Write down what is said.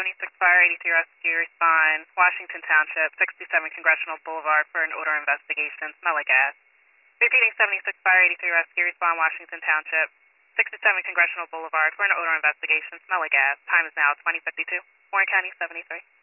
76 Fire 83 Rescue, respond Washington Township, 67 Congressional Boulevard for an odor investigation, smell of gas. Repeating 76 Fire 83 Rescue, respond Washington Township, 67 Congressional Boulevard for an odor investigation, smell of gas. Time is now 20:52. Warren County 73.